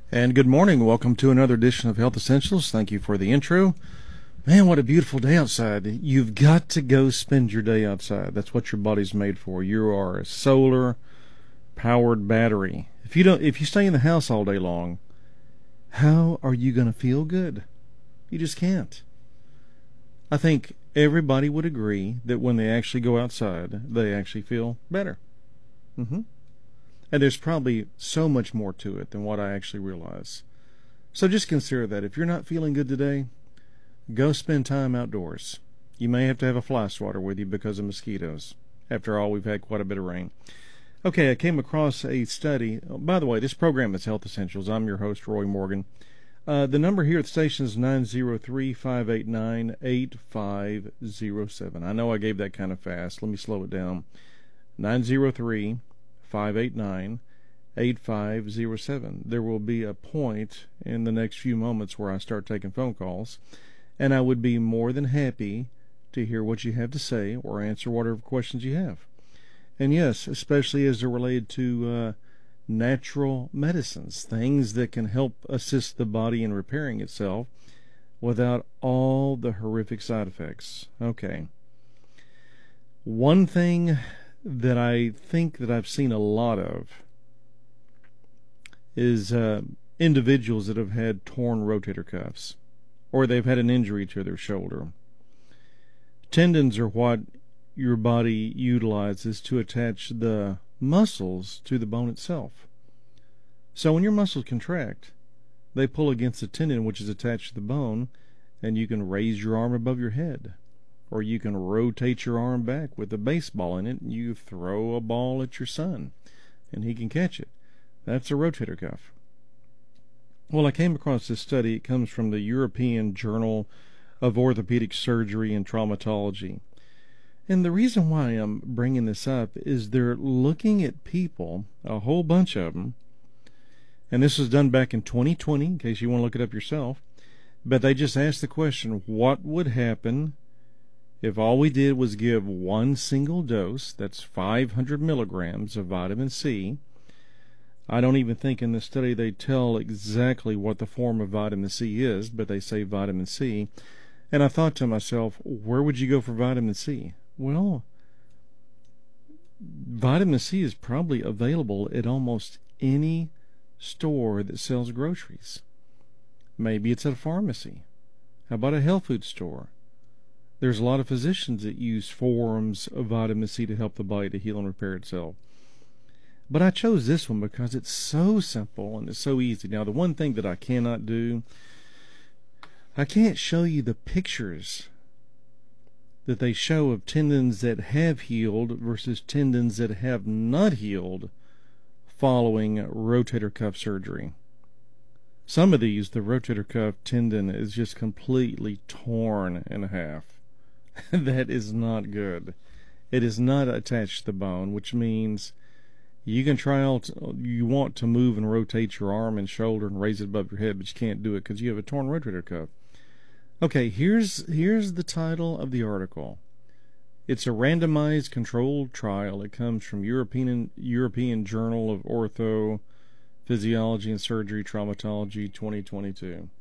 And good morning. Welcome to another edition of Health Essentials. Thank you for the intro. Man, what a beautiful day outside. You've got to go spend your day outside. That's what your body's made for. You are a solar powered battery. If you stay in the house all day long, how are you going to feel good? You just can't. I think everybody would agree that when they actually go outside, they actually feel better. And there's probably so much more to it than what I actually realize. So just consider that. If you're not feeling good today, go spend time outdoors. You may have to have a fly swatter with you because of mosquitoes. After all, we've had quite a bit of rain. Okay, I came across a study. Oh, by the way, this program is Health Essentials. I'm your host, Roy Morgan. The number here at the station is 903-589-8507. I know I gave that kind of fast. Let me slow it down. 903-589-8507. There will be a point in the next few moments where I start taking phone calls, and I would be more than happy to hear what you have to say or answer whatever questions you have. And yes, especially as they're related to natural medicines, things that can help assist the body in repairing itself without all the horrific side effects. Okay. One thing that I think that I've seen a lot of is individuals that have had torn rotator cuffs, or they've had an injury to their shoulder. Tendons are what your body utilizes to attach the muscles to the bone itself. So when your muscles contract, they pull against the tendon which is attached to the bone, and you can raise your arm above your head. Or you can rotate your arm back with a baseball in it, and you throw a ball at your son, and he can catch it. That's a rotator cuff. Well, I came across this study. It comes from the European Journal of Orthopedic Surgery and Traumatology. And the reason why I'm bringing this up is they're looking at people, a whole bunch of them, and this was done back in 2020, in case you want to look it up yourself, but they just asked the question, what would happen if all we did was give one single dose, that's 500 milligrams of vitamin C? I don't even think in the study they tell exactly what the form of vitamin C is, but they say vitamin C. And I thought to myself, where would you go for vitamin C? Well, vitamin C is probably available at almost any store that sells groceries. Maybe it's at a pharmacy. How about a health food store? There's a lot of physicians that use forms of vitamin C to help the body to heal and repair itself. But I chose this one because it's so simple and it's so easy. Now, the one thing that I cannot do, I can't show you the pictures that they show of tendons that have healed versus tendons that have not healed following rotator cuff surgery. Some of these, the rotator cuff tendon is just completely torn in half. That is not good. It is not attached to the bone, which means you can try out, you want to move and rotate your arm and shoulder and raise it above your head, but you can't do it because you have a torn rotator cuff. Okay, here's the title of the article. It's a randomized controlled trial. It comes from European Journal of Ortho Physiology and Surgery Traumatology 2022.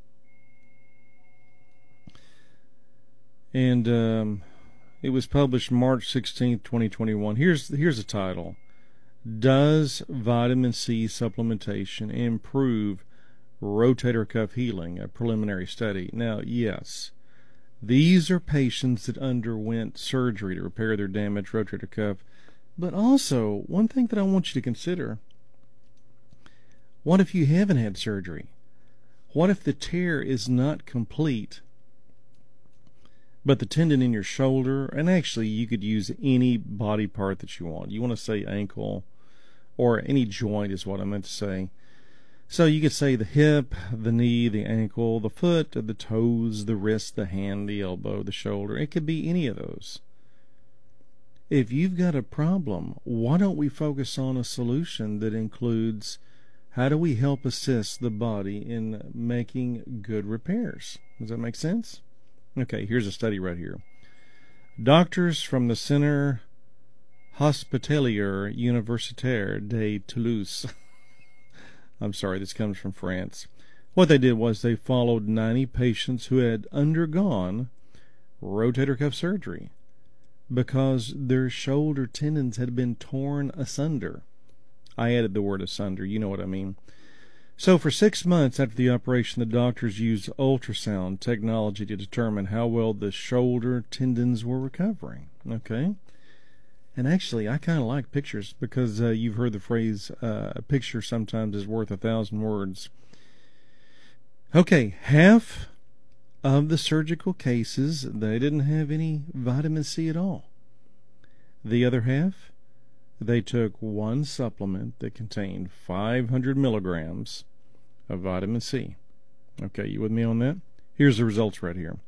And it was published March 16th, 2021. Here's the title. Does vitamin C supplementation improve rotator cuff healing? A preliminary study. Now, yes, these are patients that underwent surgery to repair their damaged rotator cuff. But also, one thing that I want you to consider, what if you haven't had surgery? What if the tear is not complete, but the tendon in your shoulder, and actually you could use any body part that you want. You want to say ankle, or any joint is what I meant to say. So you could say the hip, the knee, the ankle, the foot, the toes, the wrist, the hand, the elbow, the shoulder. It could be any of those. If you've got a problem, why don't we focus on a solution that includes how do we help assist the body in making good repairs? Does that make sense? Okay, here's a study right here. Doctors from the Centre Hospitalier Universitaire de Toulouse I'm sorry, this comes from France. What they did was they followed 90 patients who had undergone rotator cuff surgery because their shoulder tendons had been torn asunder. I added the word asunder, you know what I mean. So for 6 months after the operation, the doctors used ultrasound technology to determine how well the shoulder tendons were recovering. Okay? And actually, I kind of like pictures because you've heard the phrase, a picture sometimes is worth 1,000 words. Okay, half of the surgical cases, they didn't have any vitamin C at all. The other half, they took one supplement that contained 500 milligrams of vitamin C. Okay, you with me on that? Here's the results right here.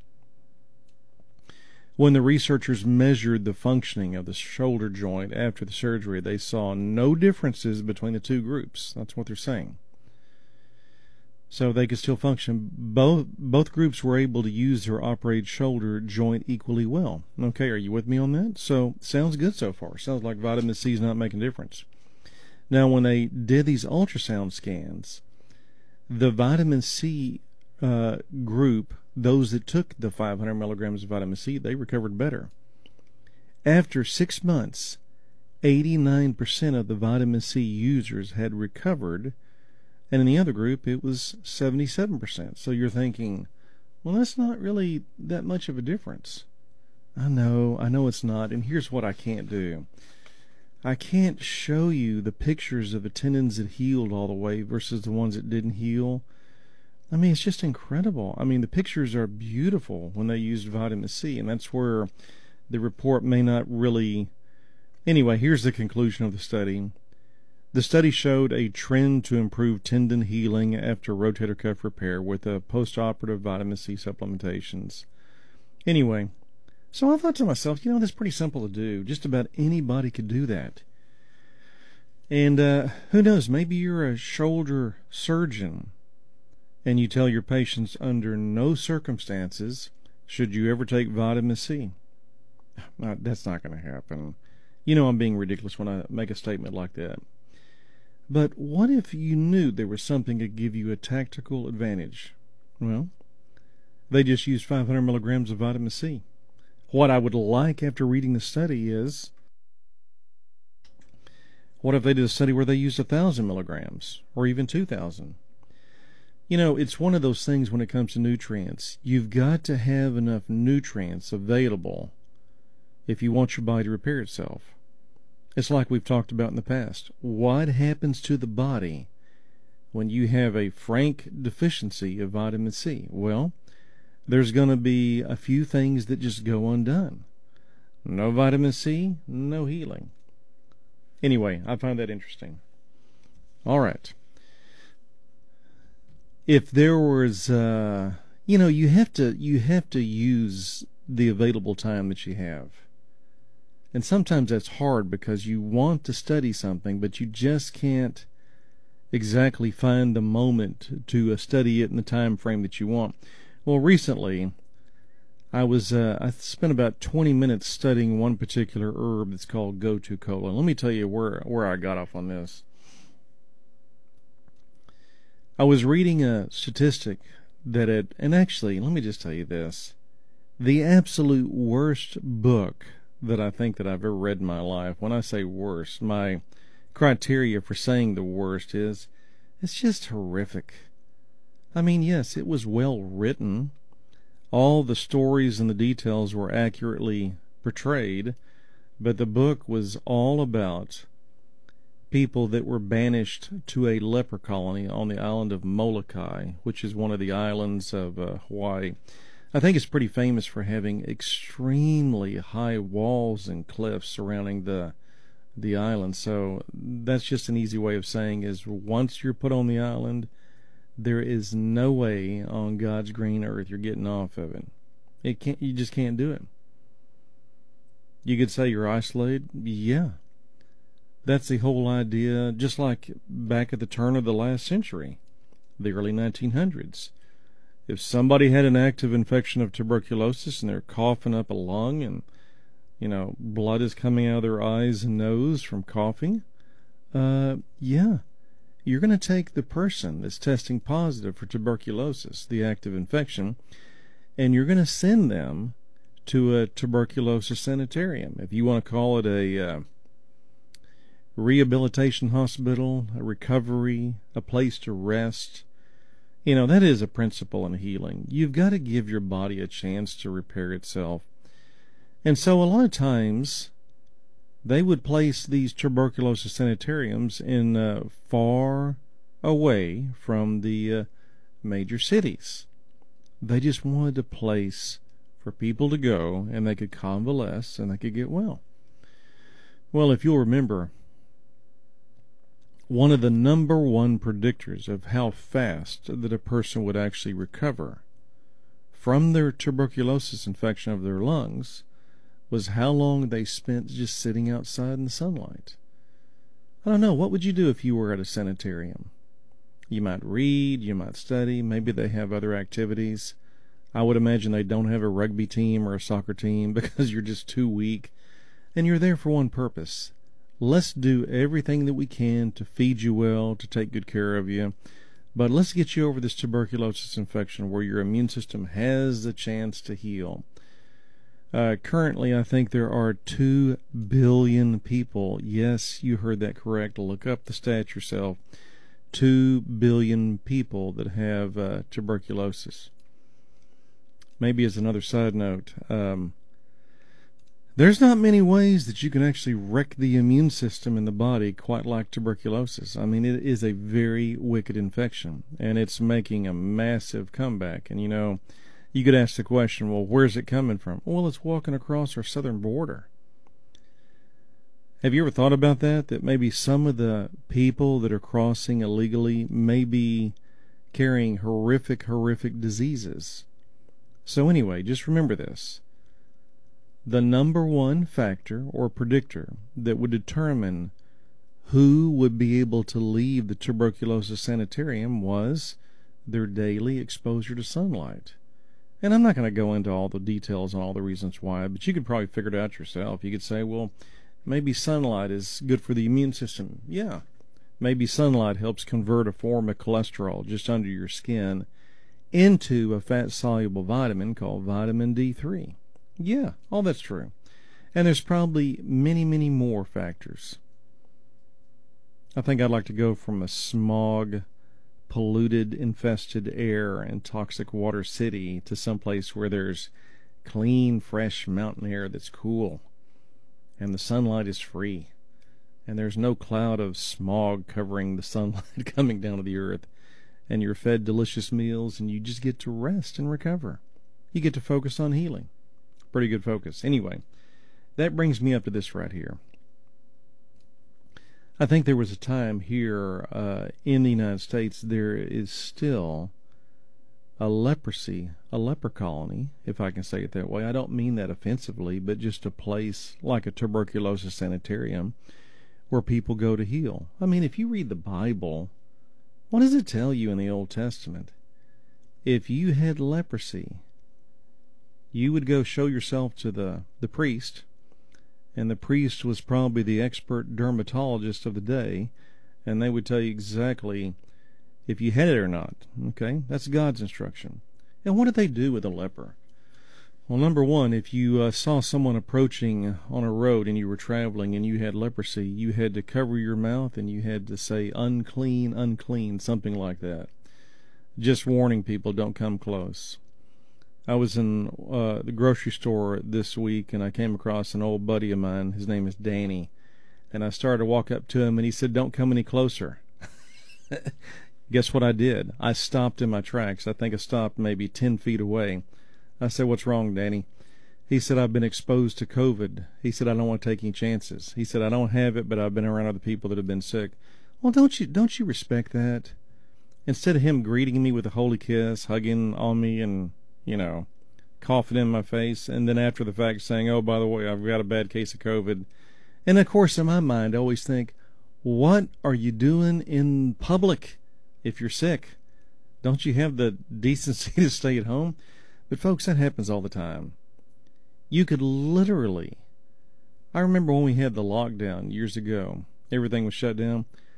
When the researchers measured the functioning of the shoulder joint after the surgery, they saw no differences between the two groups. That's what they're saying. So they could still function. Both groups were able to use their operated shoulder joint equally well. Okay, are you with me on that? So, sounds good so far. Sounds like vitamin C is not making a difference. Now, when they did these ultrasound scans, the vitamin C group, those that took the 500 milligrams of vitamin C, they recovered better. After 6 months, 89% of the vitamin C users had recovered, and in the other group, it was 77%. So you're thinking, well, that's not really that much of a difference. I know it's not, and here's what I can't do. I can't show you the pictures of the tendons that healed all the way versus the ones that didn't heal. I mean, it's just incredible. I mean, the pictures are beautiful when they used vitamin C, and that's where the report may not really... Anyway, here's the conclusion of the study. The study showed a trend to improve tendon healing after rotator cuff repair with a post-operative vitamin C supplementations. Anyway, so I thought to myself, that's pretty simple to do. Just about anybody could do that. And who knows, maybe you're a shoulder surgeon and you tell your patients under no circumstances should you ever take vitamin C. That's not going to happen. I'm being ridiculous when I make a statement like that. But what if you knew there was something that could give you a tactical advantage? Well, they just used 500 milligrams of vitamin C. What I would like after reading the study is, what if they did a study where they used 1,000 milligrams or even 2,000? It's one of those things when it comes to nutrients. You've got to have enough nutrients available if you want your body to repair itself. It's like we've talked about in the past. What happens to the body when you have a frank deficiency of vitamin C? Well, there's going to be a few things that just go undone. No vitamin C, no healing. Anyway, I find that interesting. All right. If there was, you have to use the available time that you have. And sometimes that's hard because you want to study something, but you just can't exactly find the moment to study it in the time frame that you want. Well, recently, I spent about 20 minutes studying one particular herb that's called Gotu-Kola. Let me tell you where I got off on this. I was reading a statistic that and actually, let me just tell you this. The absolute worst book that I think that I've ever read in my life. When I say worst, my criteria for saying the worst is it's just horrific. I mean, yes, it was well written. All the stories and the details were accurately portrayed, but the book was all about people that were banished to a leper colony on the island of Molokai, which is one of the islands of Hawaii. I think it's pretty famous for having extremely high walls and cliffs surrounding the island. So that's just an easy way of saying is once you're put on the island, there is no way on God's green earth you're getting off of it. You just can't do it. You could say you're isolated. Yeah. That's the whole idea, just like back at the turn of the last century, the early 1900s. If somebody had an active infection of tuberculosis and they're coughing up a lung and, blood is coming out of their eyes and nose from coughing, yeah, you're going to take the person that's testing positive for tuberculosis, the active infection, and you're going to send them to a tuberculosis sanitarium. If you want to call it a rehabilitation hospital, a recovery, a place to rest, that is a principle in healing. You've got to give your body a chance to repair itself. And so a lot of times they would place these tuberculosis sanitariums in far away from the major cities. They just wanted a place for people to go, and they could convalesce and they could get well. Well, if you'll remember, one of the number one predictors of how fast that a person would actually recover from their tuberculosis infection of their lungs was how long they spent just sitting outside in the sunlight. I don't know, what would you do if you were at a sanitarium? You might read, you might study, maybe they have other activities. I would imagine they don't have a rugby team or a soccer team because you're just too weak, and you're there for one purpose. Let's do everything that we can to feed you well, to take good care of you, but let's get you over this tuberculosis infection where your immune system has the chance to heal. Currently, I think there are 2 billion people. Yes, you heard that correct. Look up the stats yourself. 2 billion people that have tuberculosis. Maybe as another side note, there's not many ways that you can actually wreck the immune system in the body quite like tuberculosis. I mean, it is a very wicked infection, and it's making a massive comeback. And you could ask the question, well, where's it coming from? Well, it's walking across our southern border. Have you ever thought about that? That maybe some of the people that are crossing illegally may be carrying horrific diseases. So anyway, just remember this. The number one factor or predictor that would determine who would be able to leave the tuberculosis sanitarium was their daily exposure to sunlight. And I'm not going to go into all the details and all the reasons why, but you could probably figure it out yourself. You could say, well, maybe sunlight is good for the immune system. Yeah. Maybe sunlight helps convert a form of cholesterol just under your skin into a fat-soluble vitamin called vitamin D3. Yeah, all that's true. And there's probably many more factors. I think I'd like to go from a smog, polluted, infested air and toxic water city to someplace where there's clean, fresh mountain air that's cool, and the sunlight is free, and there's no cloud of smog covering the sunlight coming down to the earth, and you're fed delicious meals, and you just get to rest and recover. You get to focus on healing. Pretty good focus. Anyway, that brings me up to this right here. I think there was a time here in the United States there is still a leper colony, if I can say it that way. I don't mean that offensively, but just a place like a tuberculosis sanitarium where people go to heal. I mean, if you read the Bible, what does it tell you in the Old Testament? If you had leprosy, you would go show yourself to the priest, and the priest was probably the expert dermatologist of the day, and they would tell you exactly if you had it or not. Okay? That's God's instruction. And what did they do with a leper? Well, number one, if you saw someone approaching on a road and you were traveling and you had leprosy, you had to cover your mouth and you had to say, unclean, unclean, something like that. Just warning people, don't come close. I was in the grocery store this week, and I came across an old buddy of mine. His name is Danny. And I started to walk up to him, and he said, don't come any closer. Guess what I did? I stopped in my tracks. I think I stopped maybe 10 feet away. I said, what's wrong, Danny? He said, I've been exposed to COVID. He said, I don't want to take any chances. He said, I don't have it, but I've been around other people that have been sick. Well, don't you respect that? Instead of him greeting me with a holy kiss, hugging on me, and coughing in my face, and then after the fact saying, oh, by the way, I've got a bad case of COVID. And of course, in my mind, I always think, what are you doing in public if you're sick? Don't you have the decency to stay at home? But folks, that happens all the time. You could literally, I remember when we had the lockdown years ago, everything was shut down.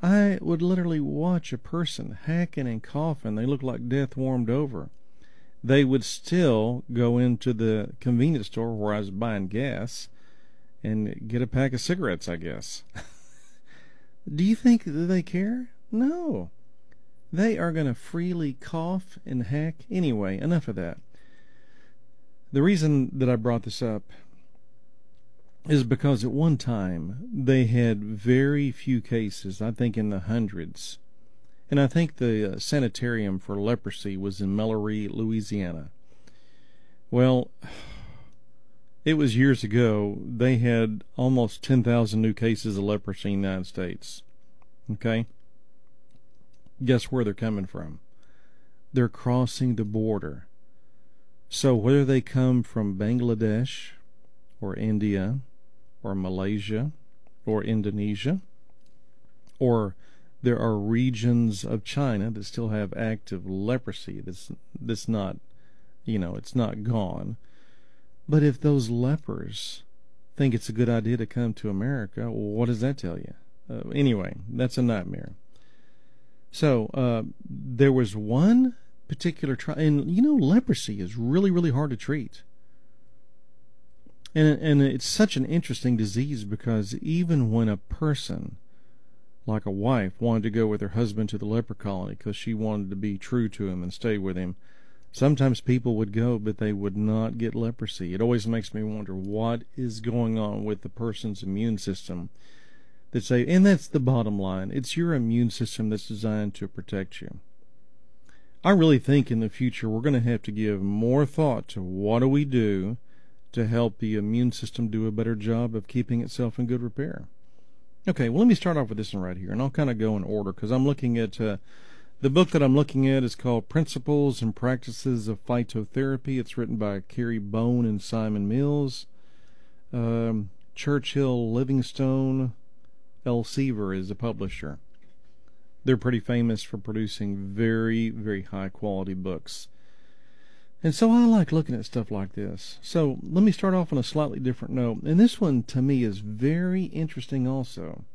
I would literally watch a person hacking and coughing. They look like death warmed over. They would still go into the convenience store where I was buying gas and get a pack of cigarettes, I guess. Do you think that they care? No. They are going to freely cough and hack. Anyway, enough of that. The reason that I brought this up is because at one time they had very few cases, I think in the hundreds. And I think the sanitarium for leprosy was in Melleray, Louisiana. Well, it was years ago. They had almost 10,000 new cases of leprosy in the United States. Okay? Guess where they're coming from? They're crossing the border. So whether they come from Bangladesh or India or Malaysia or Indonesia, or there are regions of China that still have active leprosy that's not, it's not gone. But if those lepers think it's a good idea to come to America, well, what does that tell you? Anyway, that's a nightmare. So there was one particular trial, and leprosy is really, really hard to treat. And it's such an interesting disease because even when a person, like a wife, wanted to go with her husband to the leper colony because she wanted to be true to him and stay with him, sometimes people would go, but they would not get leprosy. It always makes me wonder what is going on with the person's immune system. And that's the bottom line. It's your immune system that's designed to protect you. I really think in the future we're going to have to give more thought to what do we do to help the immune system do a better job of keeping itself in good repair. Okay, well, let me start off with this one right here, and I'll kind of go in order because I'm looking at the book that I'm looking at is called Principles and Practices of Phytotherapy. It's written by Carrie Bone and Simon Mills. Churchill Livingstone Elsevier is the publisher. They're pretty famous for producing very, very high-quality books. And so I like looking at stuff like this. So let me start off on a slightly different note. And this one, to me, is very interesting also.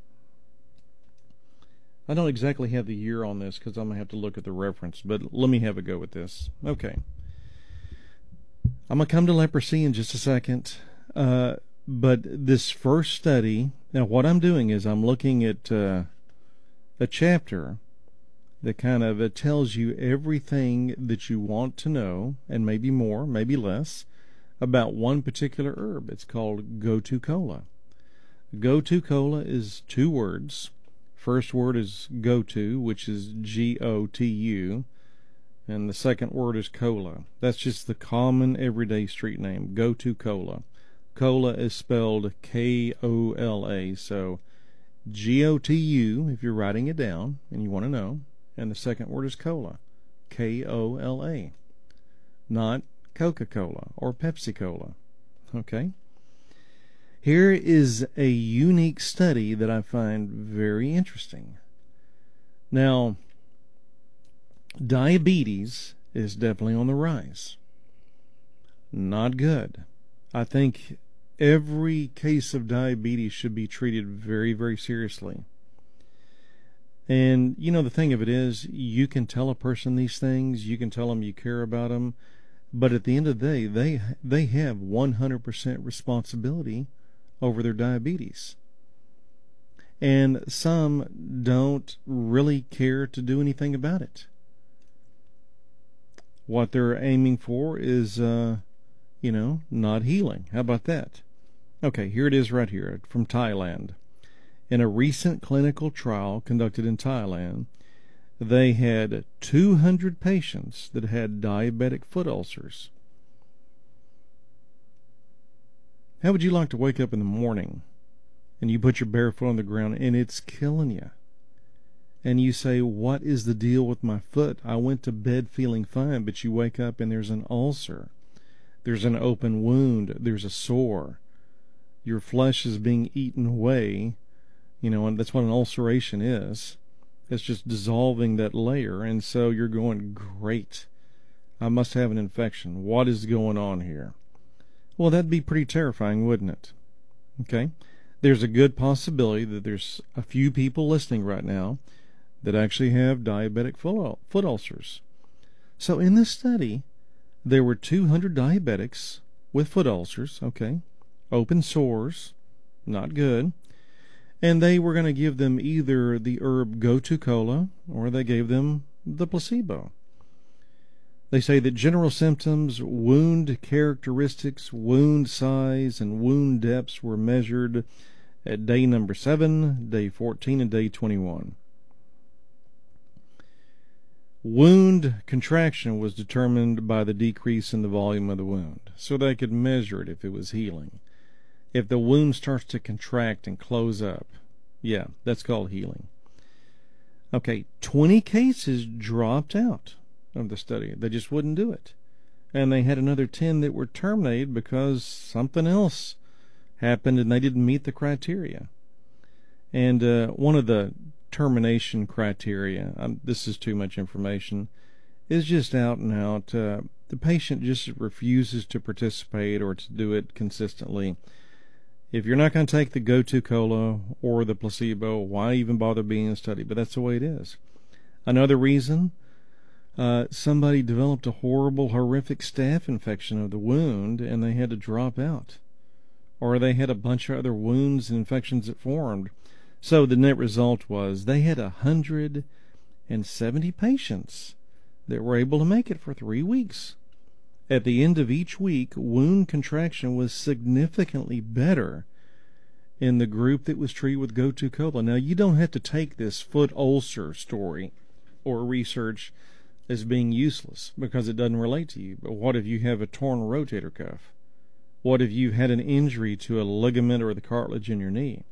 I don't exactly have the year on this because I'm going to have to look at the reference, but let me have a go with this. Okay. I'm going to come to leprosy in just a second. But this first study, now what I'm doing is I'm looking at a chapter that kind of tells you everything that you want to know, and maybe more, maybe less, about one particular herb. It's called Gotu Kola. Gotu Kola is two words. First word is Gotu, which is Gotu, and the second word is Kola. That's just the common everyday street name, Gotu Kola. Kola is spelled Kola, so Gotu if you're writing it down and you want to know. And the second word is cola, Kola, not Coca-Cola or Pepsi-Cola. Okay? Here is a unique study that I find very interesting. Now, diabetes is definitely on the rise. Not good. I think every case of diabetes should be treated very, very seriously. And, the thing of it is, you can tell a person these things, you can tell them you care about them, but at the end of the day, they have 100% responsibility over their diabetes. And some don't really care to do anything about it. What they're aiming for is, not healing. How about that? Okay, here it is right here from Thailand. In a recent clinical trial conducted in Thailand, they had 200 patients that had diabetic foot ulcers. How would you like to wake up in the morning and you put your bare foot on the ground and it's killing you? And you say, what is the deal with my foot? I went to bed feeling fine, but you wake up and there's an ulcer. There's an open wound. There's a sore. Your flesh is being eaten away. And that's what an ulceration is. It's just dissolving that layer. And so you're going, great. I must have an infection. What is going on here? Well, that'd be pretty terrifying, wouldn't it? Okay. There's a good possibility that there's a few people listening right now that actually have diabetic foot ulcers. So in this study, there were 200 diabetics with foot ulcers, okay, open sores, not good, and they were going to give them either the herb Gotu-Kola or they gave them the placebo. They say that general symptoms, wound characteristics, wound size, and wound depths were measured at day number 7, day 14, and day 21. Wound contraction was determined by the decrease in the volume of the wound, so they could measure it if it was healing. If the wound starts to contract and close up, yeah, that's called healing. Okay, 20 cases dropped out of the study. They just wouldn't do it. And they had another 10 that were terminated because something else happened and they didn't meet the criteria. And one of the termination criteria, this is too much information, is just out and out. The patient just refuses to participate or to do it consistently. If you're not going to take the Gotu-Kola or the placebo, why even bother being in a study? But that's the way it is. Another reason, somebody developed a horrific staph infection of the wound and they had to drop out. Or they had a bunch of other wounds and infections that formed. So the net result was they had 170 patients that were able to make it for 3 weeks. At the end of each week, wound contraction was significantly better in the group that was treated with Gotu-Kola. Now, you don't have to take this foot ulcer story or research as being useless because it doesn't relate to you. But what if you have a torn rotator cuff? What if you've had an injury to a ligament or the cartilage in your knee?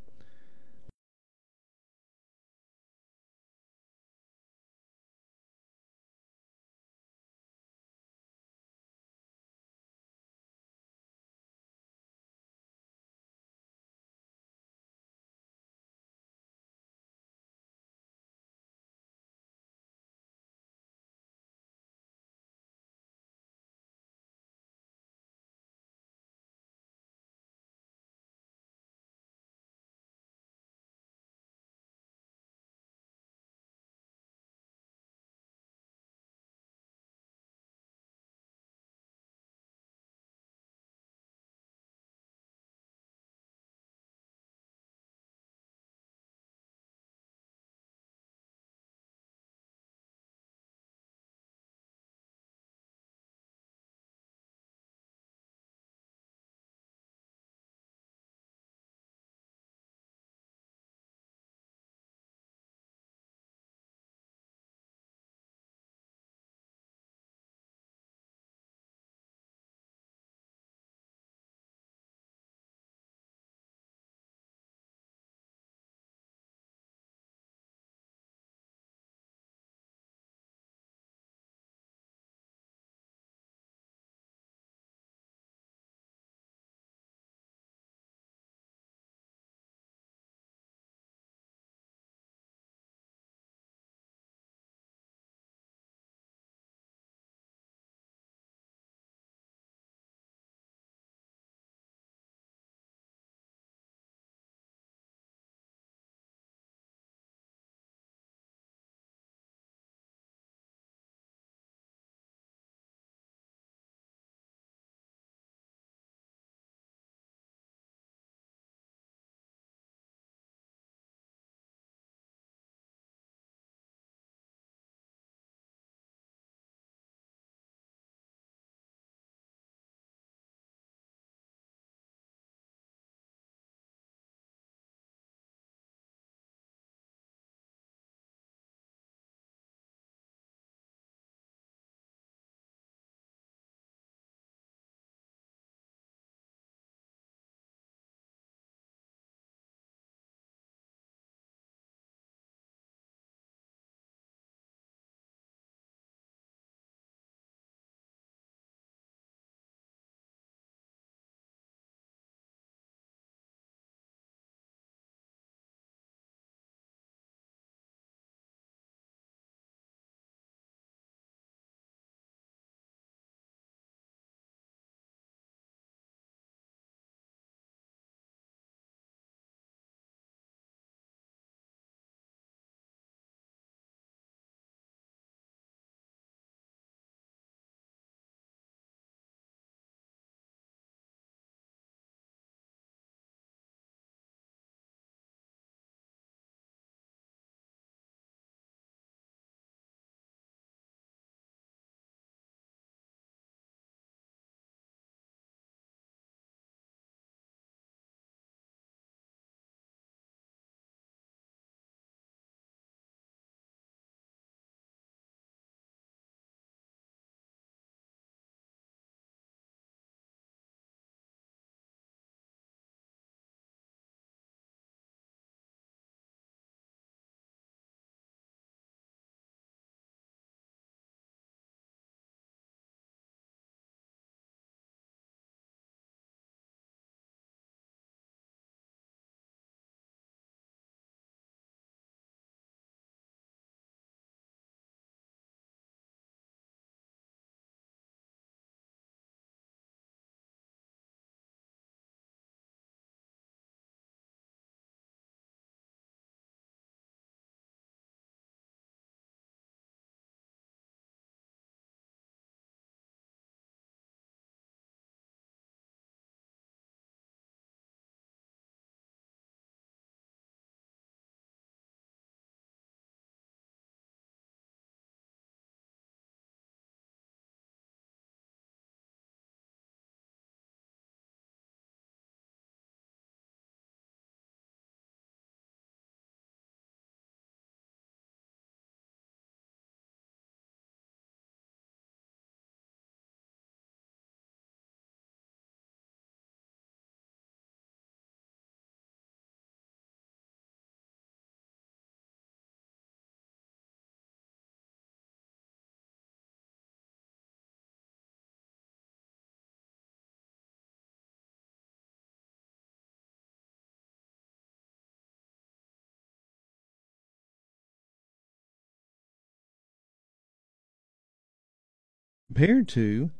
compared to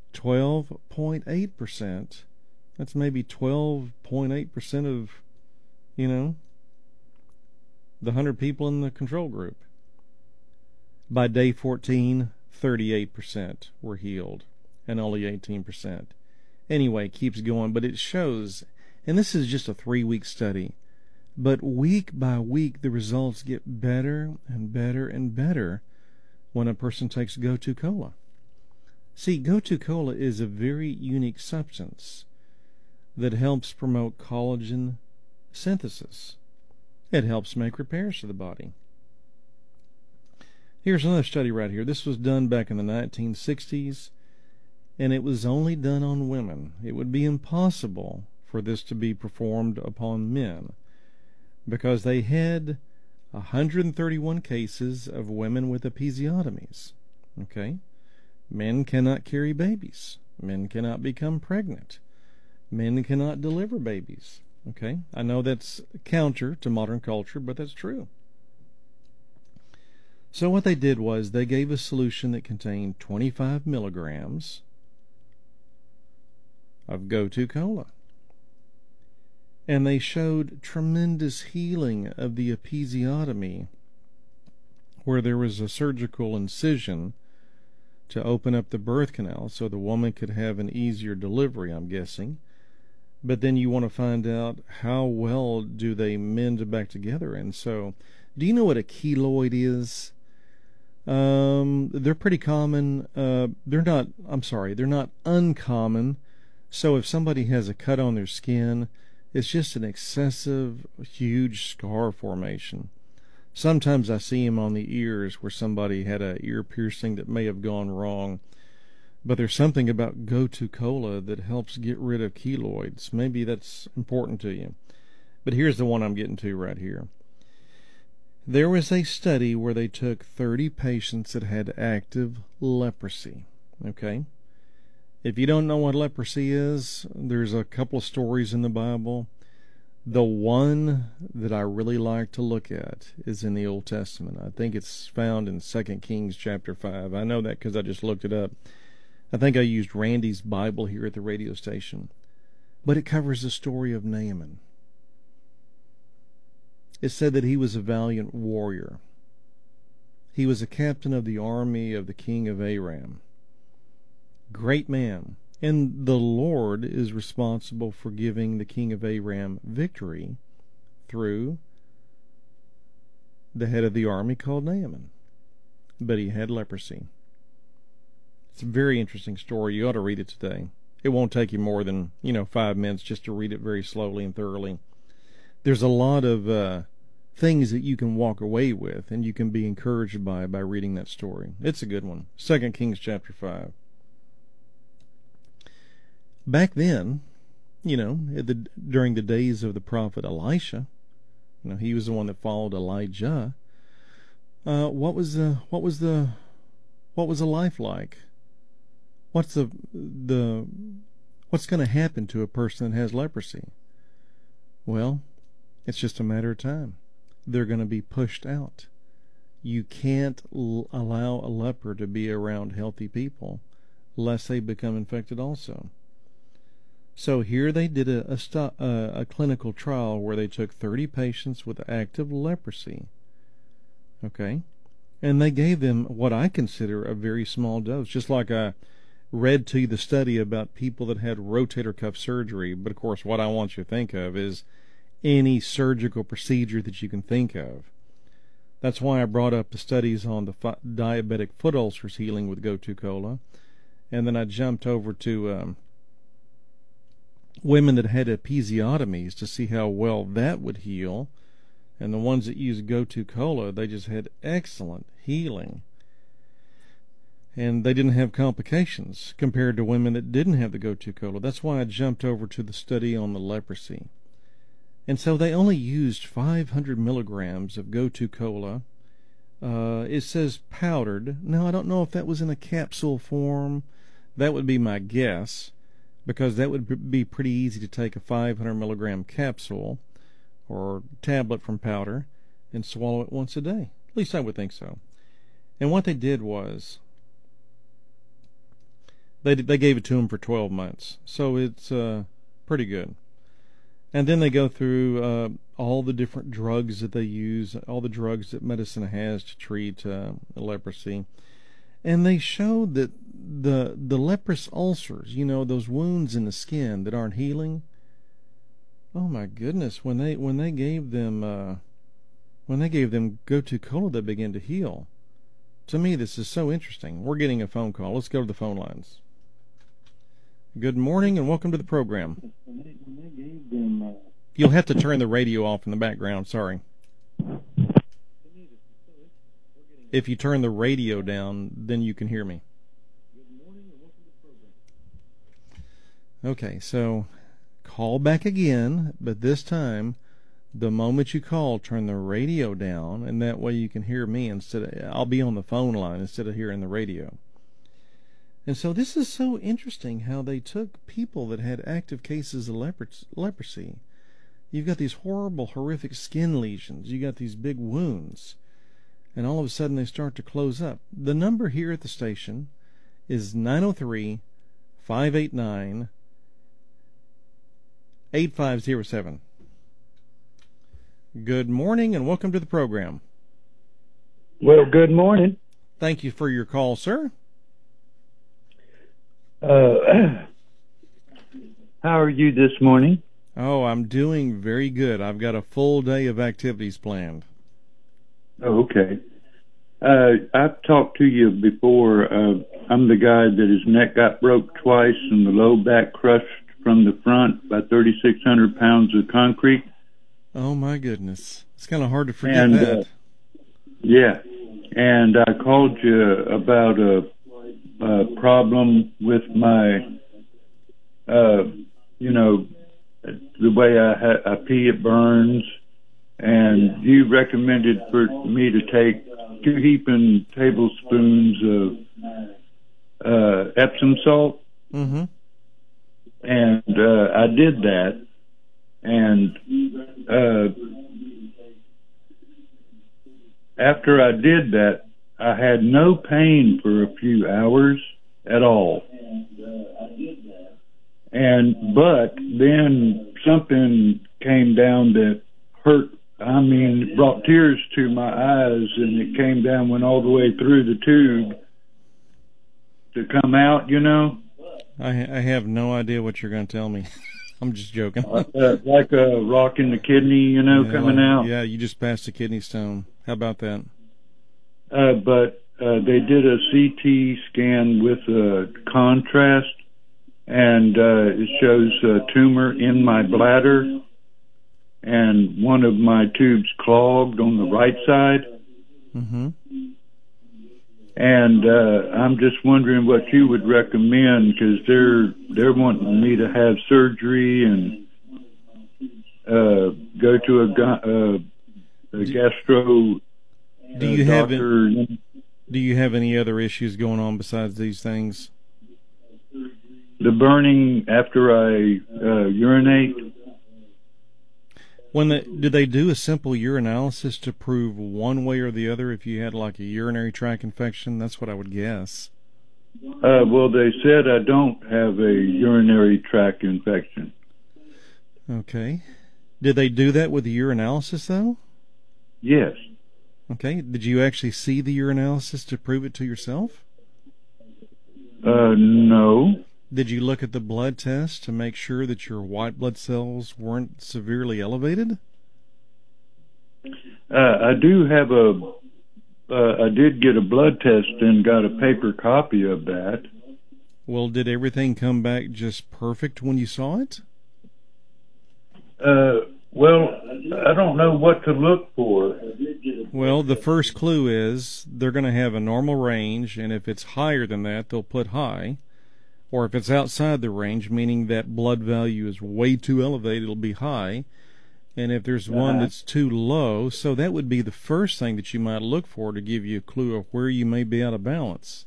12.8%. That's maybe 12.8% of, the 100 people in the control group. By day 14, 38% were healed, and only 18%. Anyway, it keeps going, but it shows, and this is just a 3-week study, but week by week the results get better and better and better when a person takes Gotu Kola. See, Gotu Kola is a very unique substance that helps promote collagen synthesis. It helps make repairs to the body. Here's another study right here. This was done back in the 1960s, and it was only done on women. It would be impossible for this to be performed upon men because they had 131 cases of women with episiotomies. Okay? Men cannot carry babies. Men cannot become pregnant. Men cannot deliver babies. Okay? I know that's counter to modern culture, but that's true. So what they did was they gave a solution that contained 25 milligrams of Gotu Kola. And they showed tremendous healing of the episiotomy, where there was a surgical incision to open up the birth canal so the woman could have an easier delivery, I'm guessing. But then you want to find out how well do they mend back together. And so, do you know what a keloid is? They're pretty common. They're not uncommon. So if somebody has a cut on their skin, it's just an excessive, huge scar formation. Sometimes I see them on the ears where somebody had an ear piercing that may have gone wrong. But there's something about Gotu Kola that helps get rid of keloids. Maybe that's important to you. But here's the one I'm getting to right here. There was a study where they took 30 patients that had active leprosy. Okay? If you don't know what leprosy is, there's a couple of stories in the Bible. The one that I really like to look at is in the Old Testament. I think it's found in 2 Kings chapter 5. I know that because I just looked it up. I think I used Randy's Bible here at the radio station. But it covers the story of Naaman. It said that he was a valiant warrior. He was a captain of the army of the king of Aram. Great man. And the Lord is responsible for giving the king of Aram victory through the head of the army called Naaman. But he had leprosy. It's a very interesting story. You ought to read it today. It won't take you more than, 5 minutes just to read it very slowly and thoroughly. There's a lot of things that you can walk away with and you can be encouraged by reading that story. It's a good one. 2 Kings chapter 5. Back then, during the days of the prophet Elisha, he was the one that followed Elijah. What was a life like? What's what's going to happen to a person that has leprosy? Well, it's just a matter of time. They're going to be pushed out. You can't allow a leper to be around healthy people lest they become infected also. So here they did a clinical trial where they took 30 patients with active leprosy. Okay? And they gave them what I consider a very small dose, just like I read to you the study about people that had rotator cuff surgery. But of course, what I want you to think of is any surgical procedure that you can think of. That's why I brought up the studies on the diabetic foot ulcers healing with Gotu Kola. And then I jumped over to women that had episiotomies to see how well that would heal. And the ones that used Gotu Kola, they just had excellent healing. And they didn't have complications compared to women that didn't have the Gotu Kola. That's why I jumped over to the study on the leprosy. And so they only used 500 milligrams of Gotu Kola. It says powdered. Now, I don't know if that was in a capsule form. That would be my guess, because that would be pretty easy to take a 500 milligram capsule or tablet from powder and swallow it once a day. At least I would think so. And what they did was They gave it to him for 12 months, so it's pretty good. And then they go through all the different drugs that they use, all the drugs that medicine has to treat leprosy. And they showed that the leprous ulcers, those wounds in the skin that aren't healing. Oh my goodness! When they gave them Gotu Kola, they began to heal. To me, this is so interesting. We're getting a phone call. Let's go to the phone lines. Good morning and welcome to the program. You'll have to turn the radio off in the background. Sorry. If you turn the radio down, then you can hear me. Okay, so call back again, but this time, the moment you call, turn the radio down, and that way you can hear me I'll be on the phone line instead of hearing the radio. And so this is so interesting how they took people that had active cases of leprosy. You've got these horrible, horrific skin lesions. You got these big wounds. And all of a sudden they start to close up. The number here at the station is 903-589-8507. Good morning and welcome to the program. Well, good morning. Thank you for your call, sir. How are you this morning? Oh, I'm doing very good. I've got a full day of activities planned. Oh, okay. I've talked to you before. I'm the guy that his neck got broke twice and the low back crushed from the front by 3,600 pounds of concrete. Oh, my goodness. It's kind of hard to forget that. Yeah. And I called you about a problem with my, the way I pee, it burns. And you recommended for me to take 2 heaping tablespoons of Epsom salt. Mm-hmm. And I did that. And after I did that, I had no pain for a few hours at all. But then something came down that hurt. I mean, brought tears to my eyes, and it came down, went all the way through the tube to come out, I have no idea what you're going to tell me. I'm just joking. Like a rock in the kidney, coming out. Yeah, you just passed a kidney stone. How about that? But they did a CT scan with contrast, and it shows a tumor in my bladder, and one of my tubes clogged on the right side. Mm-hmm. And I'm just wondering what you would recommend, because they're wanting me to have surgery and go to a gastro doctor. Do you have any other issues going on besides these things? The burning after I urinate. Did they do a simple urinalysis to prove one way or the other if you had like a urinary tract infection? That's what I would guess. Well, they said I don't have a urinary tract infection. Okay. Did they do that with the urinalysis, though? Yes. Okay. Did you actually see the urinalysis to prove it to yourself? No. Did you look at the blood test to make sure that your white blood cells weren't severely elevated? I do have I did get a blood test and got a paper copy of that. Well, did everything come back just perfect when you saw it? Well, I don't know what to look for. Well, the first clue is they're going to have a normal range, and if it's higher than that, they'll put high. Or if it's outside the range, meaning that blood value is way too elevated, it'll be high. And if there's one that's too low, so that would be the first thing that you might look for to give you a clue of where you may be out of balance.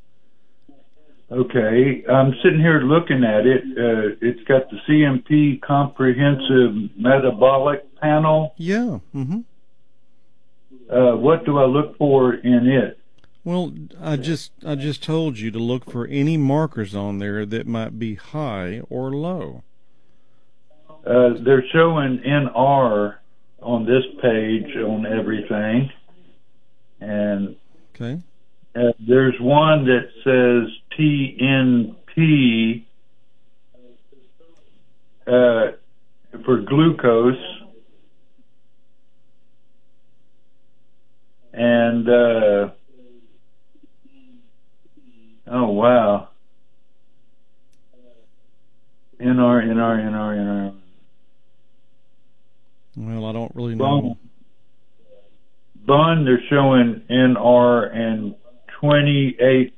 Okay, I'm sitting here looking at it. It's got the CMP Comprehensive Metabolic Panel. Yeah. Mm-hmm. What do I look for in it? Well, I just told you to look for any markers on there that might be high or low. They're showing NR on this page on everything, and Okay. there's one that says TNP for glucose, and oh wow, NR. Well, I don't really know. Bun, they're showing NR and 28H.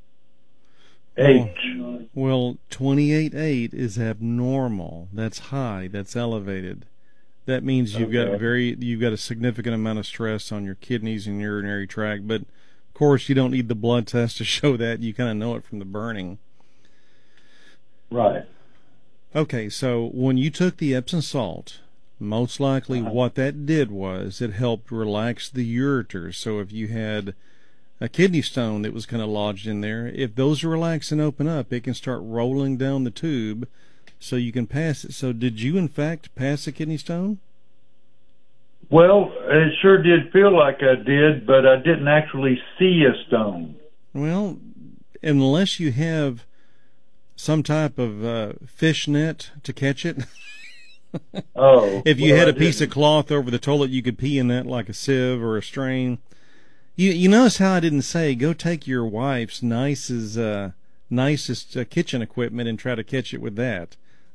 Well, 28.8 is abnormal. That's high. That's elevated. That means you've got a significant amount of stress on your kidneys and urinary tract. But of course, you don't need the blood test to show that. You kind of know it from the burning. Right. Okay, so when you took the Epsom salt, most likely what that did was it helped relax the ureters. So if you had a kidney stone that was kind of lodged in there, if those relax and open up, it can start rolling down the tube so you can pass it. So did you, in fact, pass a kidney stone? Well, it sure did feel like I did, but I didn't actually see a stone. Well, unless you have some type of fish net to catch it. Oh. If you had a piece of cloth over the toilet, you could pee in that like a sieve or a strain. You notice how I didn't say go take your wife's nicest kitchen equipment and try to catch it with that,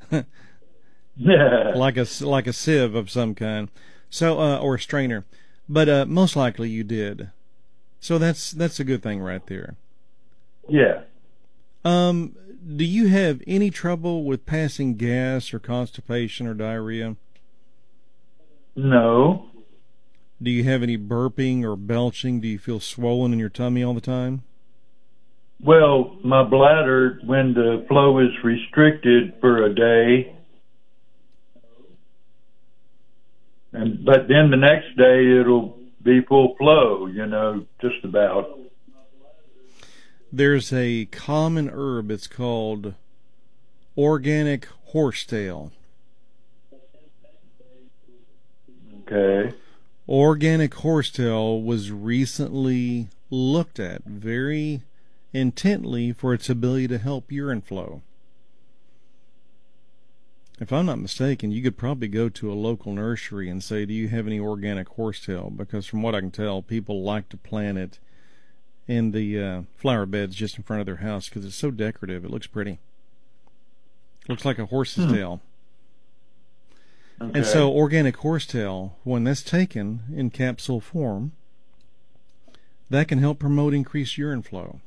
like a sieve of some kind, so or a strainer. But most likely you did. So that's a good thing right there. Yeah. Do you have any trouble with passing gas or constipation or diarrhea? No. Do you have any burping or belching? Do you feel swollen in your tummy all the time? Well, my bladder, when the flow is restricted for a day, but then the next day it'll be full flow, just about. There's a common herb. It's called organic horsetail. Okay. Organic horsetail was recently looked at very intently for its ability to help urine flow. If I'm not mistaken, you could probably go to a local nursery and say, do you have any organic horsetail? Because from what I can tell, people like to plant it in the flower beds just in front of their house because it's so decorative. It looks pretty. Looks like a horse's tail. Okay. And so organic horsetail, when that's taken in capsule form, that can help promote increased urine flow.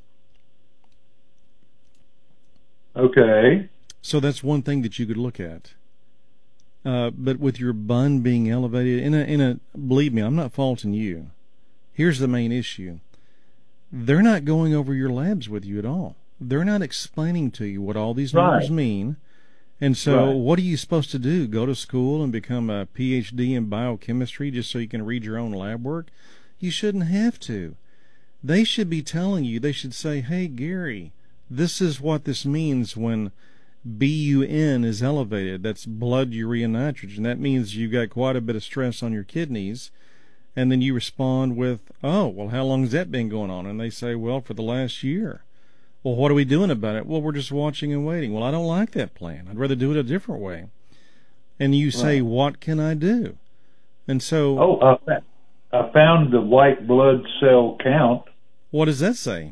Okay. So that's one thing that you could look at. But with your bun being elevated, believe me, I'm not faulting you. Here's the main issue. They're not going over your labs with you at all. They're not explaining to you what all these numbers mean. And so what are you supposed to do? Go to school and become a PhD in biochemistry just so you can read your own lab work? You shouldn't have to. They should be telling you, they should say, hey, Gary, this is what this means when BUN is elevated. That's blood urea nitrogen. That means you've got quite a bit of stress on your kidneys. And then you respond with, oh, well, how long has that been going on? And they say, well, for the last year. Well, what are we doing about it? Well, we're just watching and waiting. Well, I don't like that plan. I'd rather do it a different way. And you say, what can I do? And so... I found the white blood cell count. What does that say?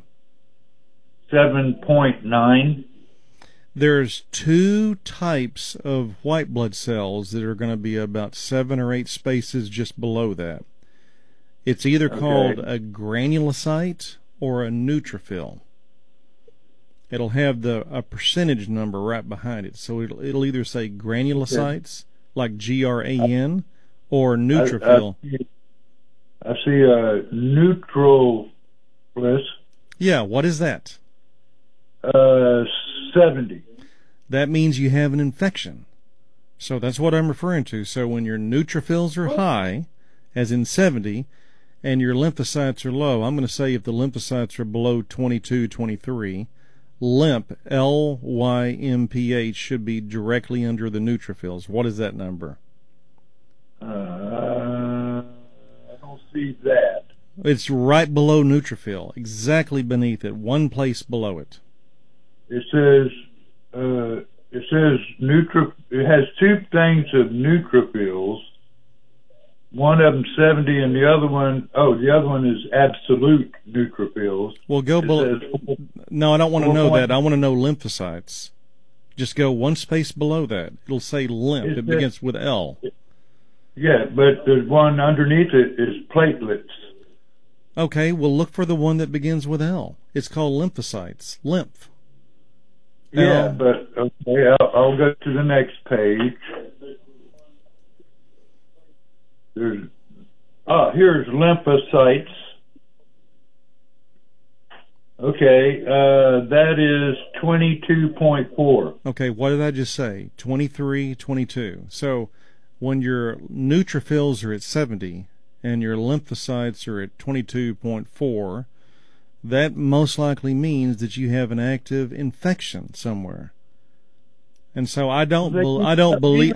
7.9. There's two types of white blood cells that are going to be about 7 or 8 spaces just below that. It's either called a granulocyte or a neutrophil. It'll have a percentage number right behind it. So it'll either say granulocytes, like GRAN, or neutrophil. I see a neutral list. Yeah, what is that? 70. That means you have an infection. So that's what I'm referring to. So when your neutrophils are high, as in 70, and your lymphocytes are low, I'm going to say if the lymphocytes are below 22, 23, LYMP, LYMPH, should be directly under the neutrophils. What is that number? I don't see that. It's right below neutrophil, exactly beneath it, one place below it. It says it has two things of neutrophils. One of them 70, and the other one is absolute neutrophils. Well, go below. No, I don't want to know that. I want to know lymphocytes. Just go one space below that. It'll say lymph. It begins with L. Yeah, but the one underneath it is platelets. Okay, well, look for the one that begins with L. It's called lymphocytes. Lymph. Yeah, but okay, I'll go to the next page. Here's lymphocytes. Okay, that is 22.4. Okay, what did I just say? 23, 22. So when your neutrophils are at 70 and your lymphocytes are at 22.4, that most likely means that you have an active infection somewhere. And so I don't believe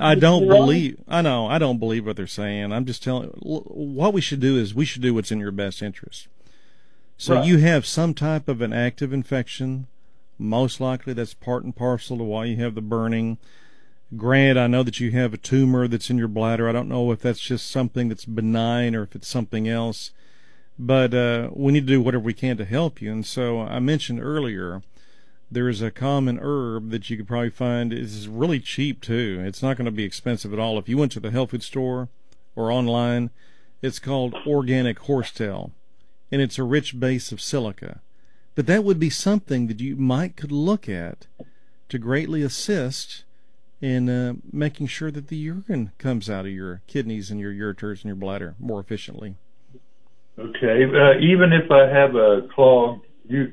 what they're saying. I'm just telling what we should do is we should do what's in your best interest. So right. You have some type of an active infection. Most likely that's part and parcel to why you have the burning. Grant, I know that you have a tumor that's in your bladder. I don't know if that's just something that's benign or if it's something else. But we need to do whatever we can to help you. And so I mentioned earlier, there is a common herb that you could probably find. It's really cheap, too. It's not going to be expensive at all. If you went to the health food store or online, it's called organic horsetail, and it's a rich base of silica. But that would be something that you could look at to greatly assist in making sure that the urine comes out of your kidneys and your ureters and your bladder more efficiently. Okay. Even if I have a clogged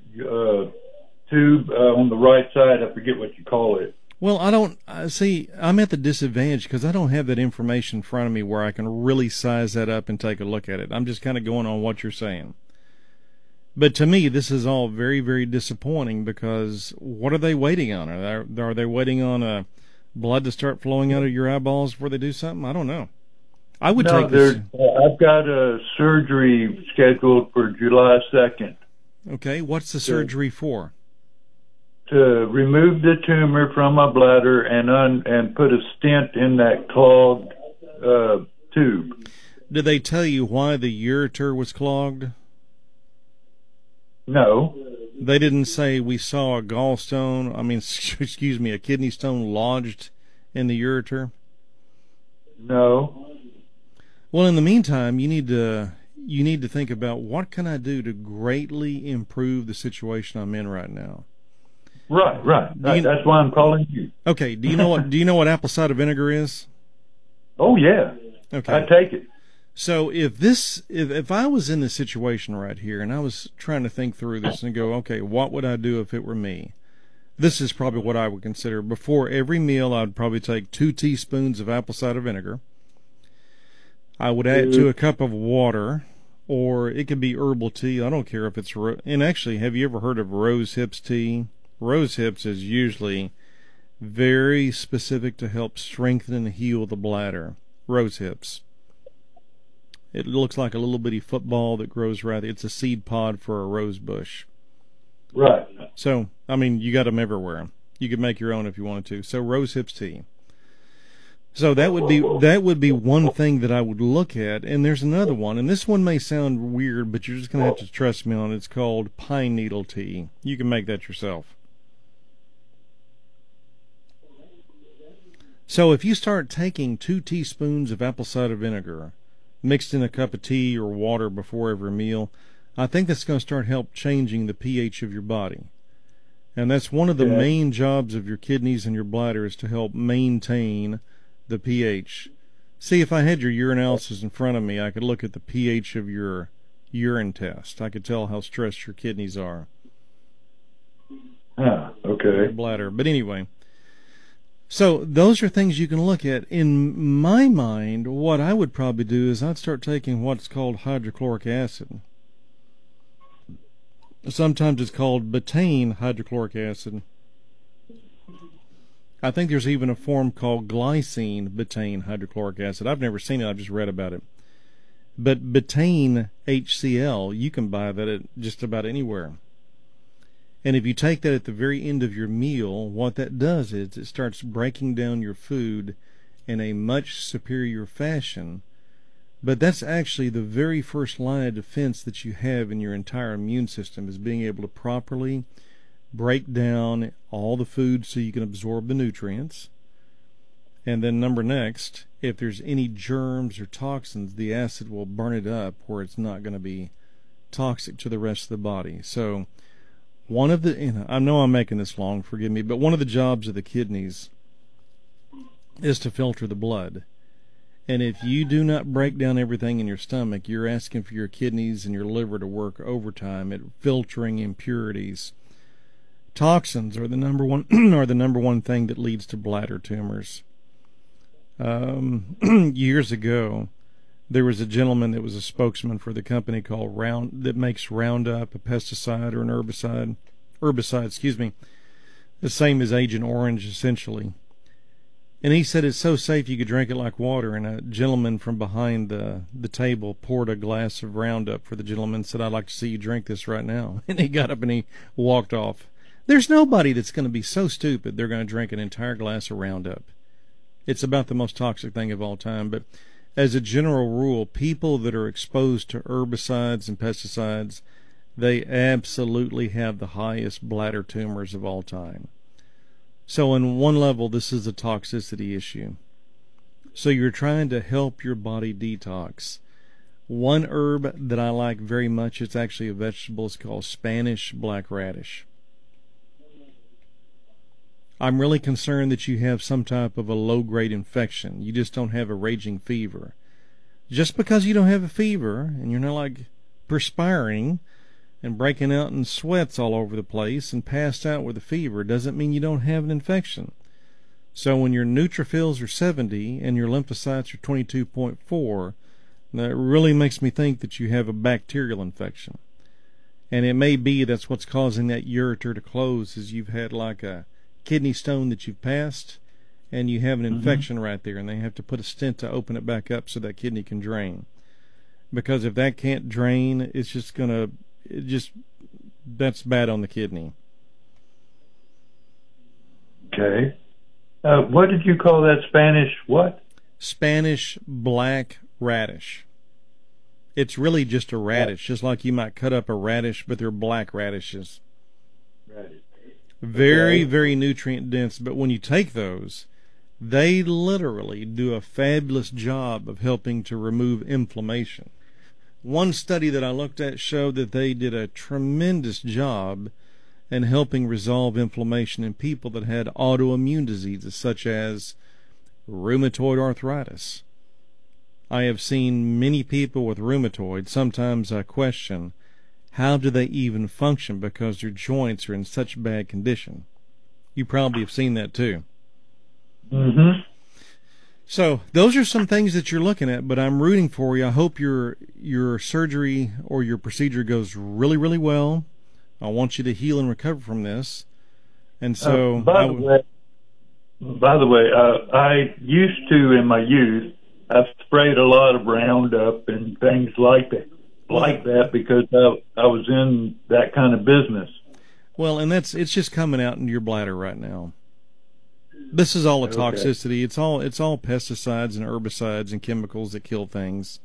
tube on the right side, I forget what you call it. Well, I don't see. I'm at the disadvantage because I don't have that information in front of me where I can really size that up and take a look at it. I'm just kind of going on what you're saying. But to me, this is all very, very disappointing because what are they waiting on? Are they waiting on blood to start flowing out of your eyeballs before they do something? I don't know. I would take this. I've got a surgery scheduled for July 2nd. Okay, what's the surgery for? To remove the tumor from my bladder and put a stent in that clogged tube. Did they tell you why the ureter was clogged? No. They didn't say we saw a a kidney stone lodged in the ureter? No. Well, in the meantime, you need to think about what can I do to greatly improve the situation I'm in right now. Right. That's why I'm calling you. Okay. Do you know what apple cider vinegar is? Oh yeah. Okay. I take it. So if I was in this situation right here and I was trying to think through this and go, okay, what would I do if it were me? This is probably what I would consider. Before every meal, I'd probably take 2 teaspoons of apple cider vinegar. I would add it to a cup of water, or it could be herbal tea. I don't care if it's and actually, have you ever heard of rose hips tea? Rose hips is usually very specific to help strengthen and heal the bladder. Rose hips. It looks like a little bitty football that grows right. It's a seed pod for a rose bush. Right. So, I mean, you got them everywhere. You could make your own if you wanted to. So, rose hips tea. So that would be one thing that I would look at. And there's another one, and this one may sound weird, but you're just going to have to trust me on it. It's called pine needle tea. You can make that yourself. So if you start taking 2 teaspoons of apple cider vinegar mixed in a cup of tea or water before every meal, I think that's going to start help changing the pH of your body. And that's one of the main jobs of your kidneys and your bladder is to help maintain the pH. See, if I had your urinalysis in front of me, I could look at the pH of your urine test. I could tell how stressed your kidneys are. Okay. Your bladder. But anyway, So those are things you can look at. In my mind, what I would probably do is I'd start taking what's called hydrochloric acid. Sometimes it's called betaine hydrochloric acid. I think there's even a form called glycine betaine hydrochloric acid. I've never seen it, I've just read about it. But betaine HCl, you can buy that at just about anywhere. And if you take that at the very end of your meal, what that does is it starts breaking down your food in a much superior fashion. But that's actually the very first line of defense that you have in your entire immune system, is being able to properly break down all the food so you can absorb the nutrients. And then next, if there's any germs or toxins, the acid will burn it up where it's not going to be toxic to the rest of the body. So one of the, I know I'm making this long, forgive me, but one of the jobs of the kidneys is to filter the blood. And if you do not break down everything in your stomach, you're asking for your kidneys and your liver to work overtime at filtering impurities. Toxins are the number one thing that leads to bladder tumors. Years ago, there was a gentleman that was a spokesman for the company called that makes Roundup, a pesticide or an herbicide, the same as Agent Orange essentially. And he said it's so safe you could drink it like water. And a gentleman from behind the table poured a glass of Roundup for the gentleman and said, "I'd like to see you drink this right now." And he got up and he walked off. There's nobody that's going to be so stupid they're going to drink an entire glass of Roundup. It's about the most toxic thing of all time. But as a general rule, people that are exposed to herbicides and pesticides, they absolutely have the highest bladder tumors of all time. So on one level, this is a toxicity issue. So you're trying to help your body detox. One herb that I like very much, it's actually a vegetable, it's called Spanish black radish. I'm really concerned that you have some type of a low-grade infection. You just don't have a raging fever. Just because you don't have a fever and you're not like perspiring and breaking out in sweats all over the place and passed out with a fever doesn't mean you don't have an infection. So when your neutrophils are 70 and your lymphocytes are 22.4, that really makes me think that you have a bacterial infection. And it may be that's what's causing that ureter to close, is you've had like a kidney stone that you've passed and you have an infection right there, and they have to put a stent to open it back up so that kidney can drain. Because if that can't drain, it's just going to that's bad on the kidney. Okay. What did you call that? Spanish what? Spanish black radish. It's really just a radish, just like you might cut up a radish, but they're black radishes. Radish. Very, very nutrient dense, but when you take those, they literally do a fabulous job of helping to remove inflammation. One study that I looked at showed that they did a tremendous job in helping resolve inflammation in people that had autoimmune diseases such as rheumatoid arthritis. I have seen many people with rheumatoid. Sometimes I question, how do they even function because their joints are in such bad condition? You probably have seen that too. Mm-hmm. So those are some things that you're looking at, but I'm rooting for you. I hope your surgery or your procedure goes really, really well. I want you to heal and recover from this. And so, by the way, I used to, in my youth, I've sprayed a lot of Roundup and things like that because I was in that kind of business. Well, and it's just coming out into your bladder right now. This is all a toxicity. It's all pesticides and herbicides and chemicals that kill things.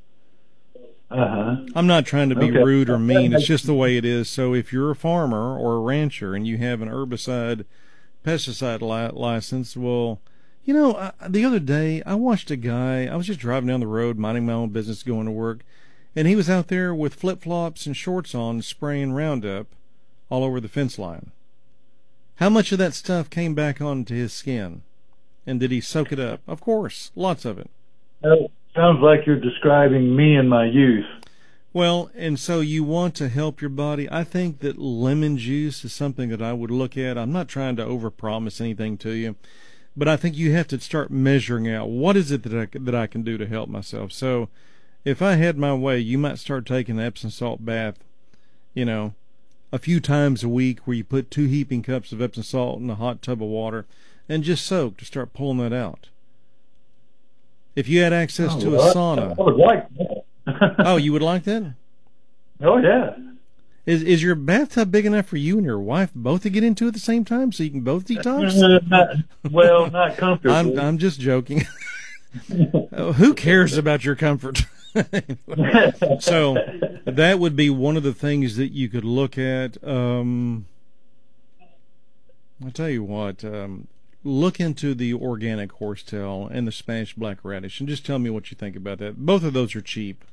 I'm not trying to be rude or mean. It's just the way it is. So if you're a farmer or a rancher and you have an herbicide, pesticide license, well, you know, the other day I watched a guy. I was just driving down the road, minding my own business, going to work, and he was out there with flip-flops and shorts on, spraying Roundup all over the fence line. How much of that stuff came back onto his skin? And did he soak it up? Of course, lots of it. Sounds like you're describing me in my youth. Well, and so you want to help your body. I think that lemon juice is something that I would look at. I'm not trying to overpromise anything to you, But I think you have to start measuring out what is it that I can do to help myself. So if I had my way, you might start taking the Epsom salt bath, a few times a week, where you put 2 heaping cups of Epsom salt in a hot tub of water and just soak to start pulling that out. If you had access to a sauna. I would like that. Oh, you would like that? Oh, yeah. Is your bathtub big enough for you and your wife both to get into at the same time so you can both detox? Not comfortably. I'm just joking. Who cares about your comfort? So that would be one of the things that you could look at. I'll tell you what. Look into the organic horsetail and the Spanish black radish, and just tell me what you think about that. Both of those are cheap.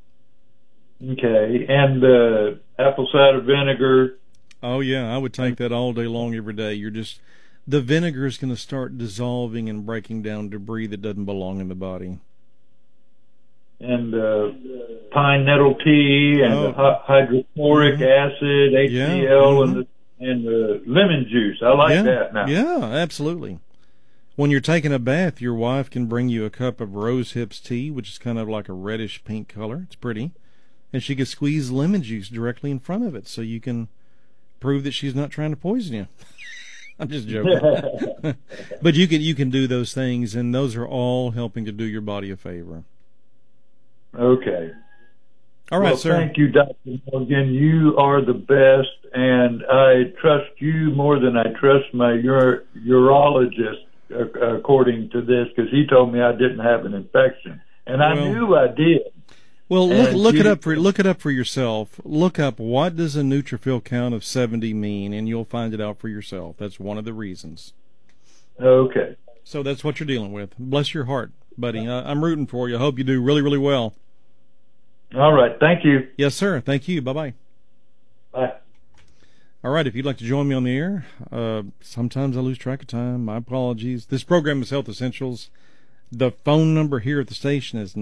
Okay, and apple cider vinegar. Oh yeah, I would take that all day long, every day. The vinegar is going to start dissolving and breaking down debris that doesn't belong in the body. And pine nettle tea and hydrochloric acid, HCl, and the lemon juice. I like that now. Yeah, absolutely. When you're taking a bath, your wife can bring you a cup of rose hips tea, which is kind of like a reddish pink color. It's pretty. And she could squeeze lemon juice directly in front of it, so you can prove that she's not trying to poison you. I'm just joking. But you can do those things, and those are all helping to do your body a favor. Okay. All right, sir. Thank you, Dr. Morgan. You are the best, and I trust you more than I trust my urologist, according to this, because he told me I didn't have an infection, and I knew I did. Well, look it up for yourself. Look up, what does a neutrophil count of 70 mean, and you'll find it out for yourself. That's one of the reasons. Okay. So that's what you're dealing with. Bless your heart, buddy. I'm rooting for you. I hope you do really, really well. All right. Thank you. Yes, sir. Thank you. Bye-bye. Bye. All right. If you'd like to join me on the air, sometimes I lose track of time. My apologies. This program is Health Essentials. The phone number here at the station is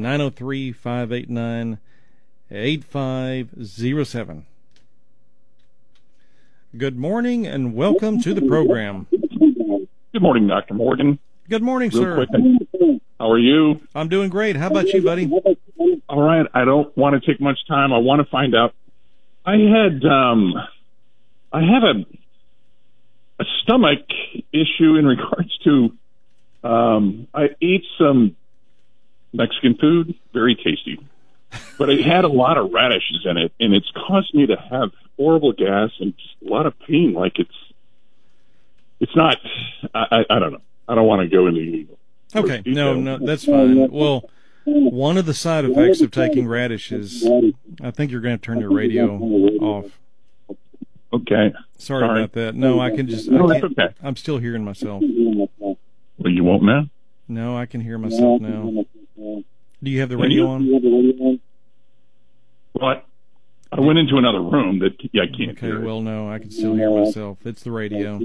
903-589-8507. Good morning and welcome to the program. Good morning, Dr. Morgan. Good morning, sir. Quick. How are you? I'm doing great. How about you, buddy? All right. I don't want to take much time. I want to find out. I have a stomach issue in regards to I ate some Mexican food, very tasty, but it had a lot of radishes in it, and it's caused me to have horrible gas and just a lot of pain. Like it's not. I don't know. I don't want to go into Okay, no, that's fine. Well, one of the side effects of taking radishes, I think you're going to turn your radio off. Okay. Sorry about that. No, I can just. No, that's okay. I'm still hearing myself. Well, you won't now? No, I can hear myself now. Do you have the radio on? Well, I went into another room that I can't hear. Okay, well, no, I can still hear myself. It's the radio.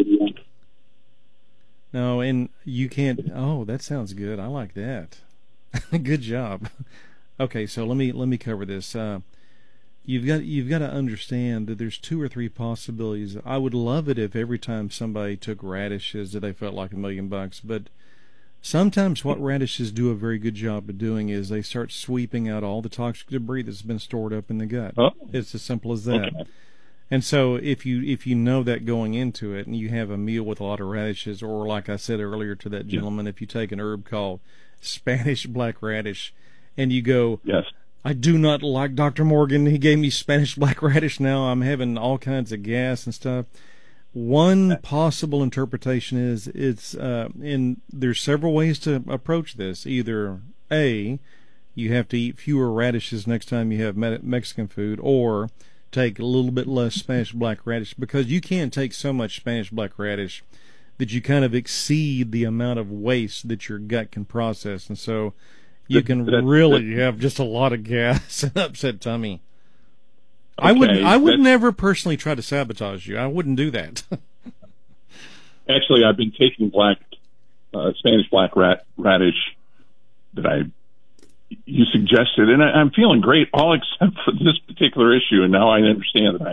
No, and you can't. Oh, that sounds good. I like that. Good job. Okay, so let me cover this. You've got to understand that there's 2 or 3 possibilities. I would love it if every time somebody took radishes that they felt like $1 million, but sometimes what radishes do a very good job of doing is they start sweeping out all the toxic debris that's been stored up in the gut. Oh. It's as simple as that. Okay. And so if you know that going into it, and you have a meal with a lot of radishes, or like I said earlier to that gentleman, if you take an herb called Spanish black radish, and you go, yes, I do not like Dr. Morgan. He gave me Spanish black radish. Now I'm having all kinds of gas and stuff. One possible interpretation is there's several ways to approach this. Either A, you have to eat fewer radishes next time you have Mexican food, or take a little bit less Spanish black radish, because you can take so much Spanish black radish that you kind of exceed the amount of waste that your gut can process, and so you can really have just a lot of gas and upset tummy. Okay, I would never personally try to sabotage you. I wouldn't do that. Actually, I've been taking Spanish black radish that you suggested, and I'm feeling great, all except for this particular issue, and now I understand that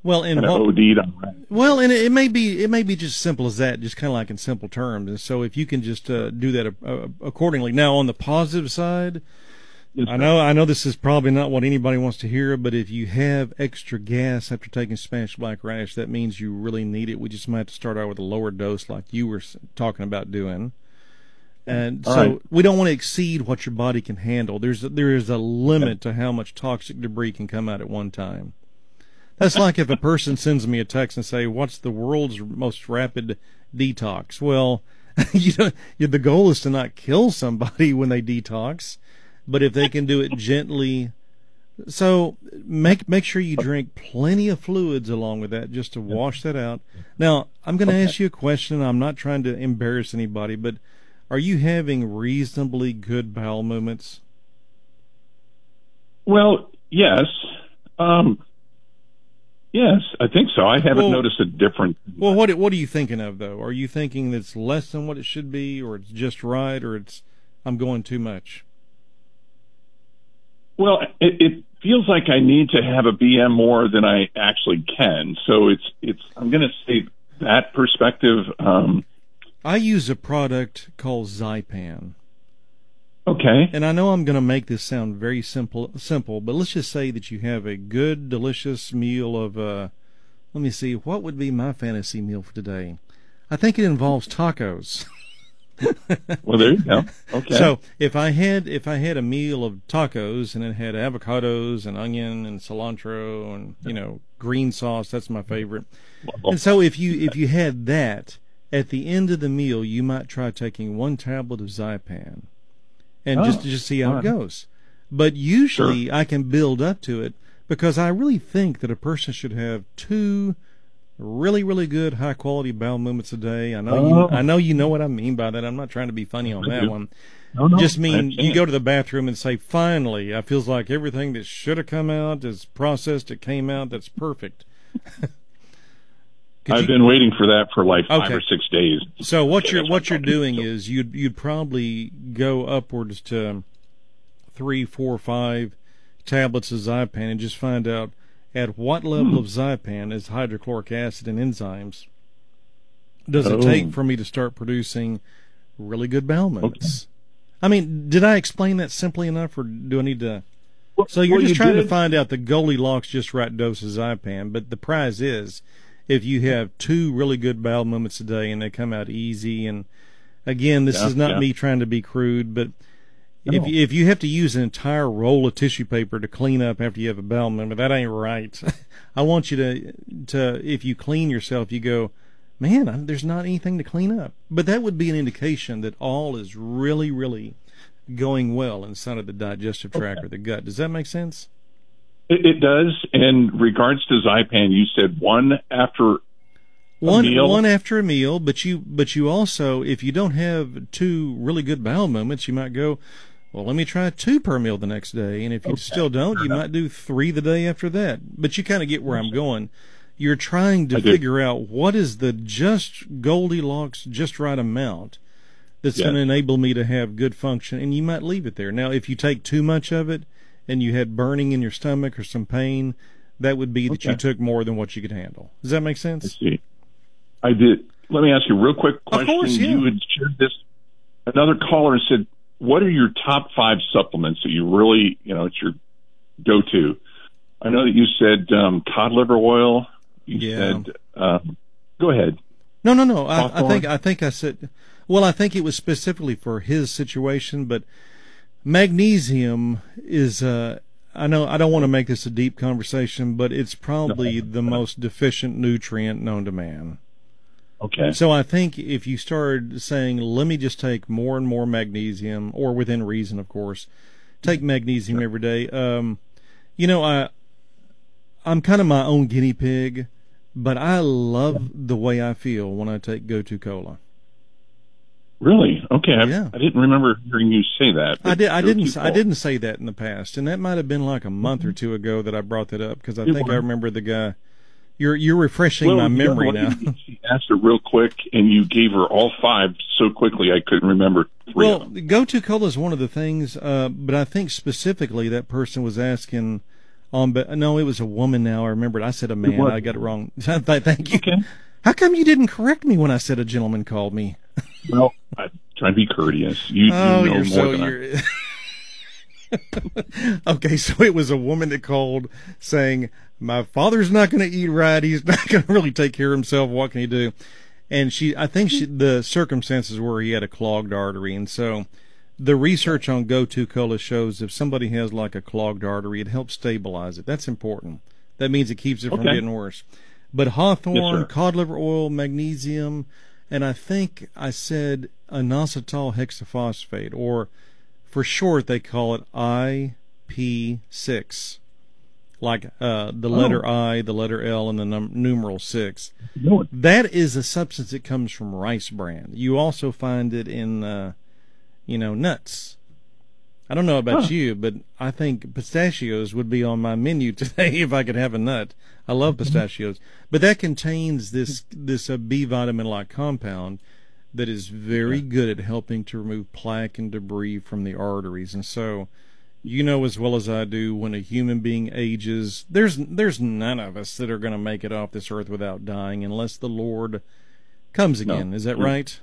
Well, and kind of OD'd on rest. Well, and it may be just simple as that, just kind of like in simple terms. And so if you can just do that accordingly. Now, on the positive side, Yes, I know this is probably not what anybody wants to hear, but if you have extra gas after taking Spanish black rash, that means you really need it. We just might have to start out with a lower dose, like you were talking about doing. And so we don't want to exceed what your body can handle. There is a limit to how much toxic debris can come out at one time. That's like if a person sends me a text and say, "What's the world's most rapid detox?" Well, the goal is to not kill somebody when they detox, but if they can do it gently. So make sure you drink plenty of fluids along with that, just to wash that out. Now, I'm going to ask you a question. I'm not trying to embarrass anybody, but are you having reasonably good bowel movements? Well, yes. Yes, I think so. I haven't noticed a difference. Well, what are you thinking of, though? Are you thinking it's less than what it should be, or it's just right, or I'm going too much? Well, it feels like I need to have a BM more than I actually can. So I'm going to say that perspective. I use a product called Zypan. Okay. And I know I'm going to make this sound very simple, but let's just say that you have a good, delicious meal of, let me see, what would be my fantasy meal for today? I think it involves tacos. Well, there you go. Okay. So if I had a meal of tacos and it had avocados and onion and cilantro and green sauce, that's my favorite. And so if you had that at the end of the meal, you might try taking 1 tablet of Zypan. And just see how it goes. But usually I can build up to it because I really think that a person should have 2 really, really good high quality bowel movements a day. I know you know what I mean by that. I'm not trying to be funny on that one. No, just mean you go to the bathroom and say, "Finally, I feels like everything that should have come out is processed. It came out. That's perfect." I've been waiting for that for like 5 or 6 days. So what you're doing is you'd probably go upwards to 3, 4, 5 tablets of Zypan and just find out at what level of Zypan is hydrochloric acid and enzymes does it take for me to start producing really good bowel movements. I mean, did I explain that simply enough, or do I need to? So you're just trying to find out the Goldilocks just right dose of Zypan, but the prize is, if you have 2 really good bowel movements a day and they come out easy, and again, this is not me trying to be crude, but if you have to use an entire roll of tissue paper to clean up after you have a bowel movement, that ain't right. I want you to if you clean yourself, you go, "Man, there's not anything to clean up." But that would be an indication that all is really, really going well inside of the digestive tract or the gut. Does that make sense? It does. In regards to Zypan, you said 1 after a meal? 1 after a meal, but you also, if you don't have 2 really good bowel movements, you might go, "Well, let me try 2 per meal the next day." And if you still don't, you might do 3 the day after that. But you kind of get where I'm going. You're trying to figure out what is the just Goldilocks, just right amount that's going to enable me to have good function, and you might leave it there. Now, if you take too much of it, and you had burning in your stomach or some pain, that would be that you took more than what you could handle. Does that make sense? I see. I did. Let me ask you a real quick question. Of course, yeah. You had shared this. Another caller said, "What are your top 5 supplements that you really, it's your go-to?" I know that you said cod liver oil. You said, go ahead. No. I think I said, well, I think it was specifically for his situation, but magnesium is, I know I don't want to make this a deep conversation, but it's probably the most deficient nutrient known to man. Okay. So I think if you started saying, "Let me just take more and more magnesium," or within reason, of course, take magnesium every day. I'm kind of my own guinea pig, but I love the way I feel when I take Go-To Cola. Really? Okay. I didn't remember hearing you say that. I didn't say that in the past, and that might have been like a month or 2 ago that I brought that up, because I think I remember the guy. You're refreshing my memory now. She asked her real quick, and you gave her all 5 so quickly I couldn't remember 3 Well, of them. Go-To Cola is one of the things, but I think specifically that person was asking, No, it was a woman now. I remembered. I said a man. I got it wrong. Thank you. Okay. How come you didn't correct me when I said a gentleman called me? Well, I'm trying to be courteous. You know you're more so than you're. Okay, so it was a woman that called saying, "My father's not going to eat right. He's not going to really take care of himself. What can he do?" And I think the circumstances were he had a clogged artery, and so the research on Gotu-Kola shows if somebody has like a clogged artery, it helps stabilize it. That's important. That means it keeps it from getting worse. But hawthorn, cod liver oil, magnesium, and I think I said inositol hexaphosphate, or for short they call it IP6, like the letter I, the letter L, and the numeral 6. That is a substance that comes from rice bran. You also find it in, nuts. I don't know about you, but I think pistachios would be on my menu today if I could have a nut. I love pistachios. But that contains this B vitamin-like compound that is very good at helping to remove plaque and debris from the arteries. And so, you know as well as I do, when a human being ages, there's none of us that are going to make it off this earth without dying unless the Lord comes again. Is that right?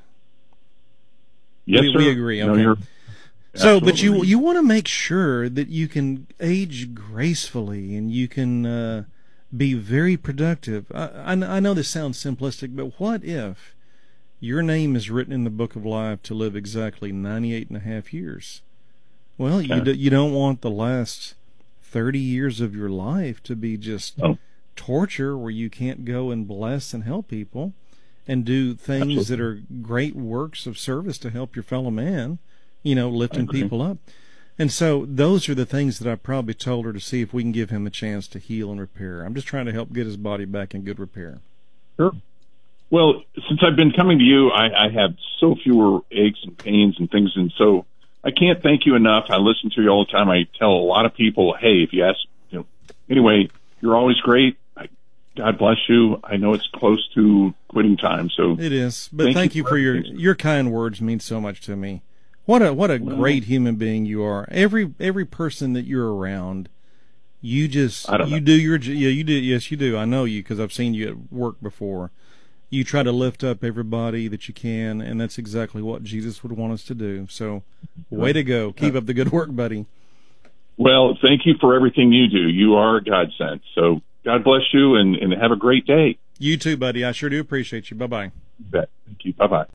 Yes, sir. We agree. Okay. No, so, but you want to make sure that you can age gracefully and you can be very productive. I know this sounds simplistic, but what if your name is written in the book of life to live exactly 98 and a half years? Well, you don't want the last 30 years of your life to be just torture where you can't go and bless and help people and do things that are great works of service to help your fellow man, lifting people up. And so those are the things that I probably told her to see if we can give him a chance to heal and repair. I'm just trying to help get his body back in good repair. Sure. Well, since I've been coming to you, I have so fewer aches and pains and things, and so I can't thank you enough. I listen to you all the time. I tell a lot of people, hey, if you ask, anyway, you're always great. God bless you. I know it's close to quitting time, so it is. But thank you for your kind words. Mean so much to me. What a great human being you are. Every person that you're around, you do your you do. Yes, you do. I know you because I've seen you at work before. You try to lift up everybody that you can, and that's exactly what Jesus would want us to do. So, way to go. Keep up the good work, buddy. Well, thank you for everything you do. You are God sent. So, God bless you, and have a great day. You too, buddy. I sure do appreciate you. Bye-bye. You bet. Thank you. Bye-bye.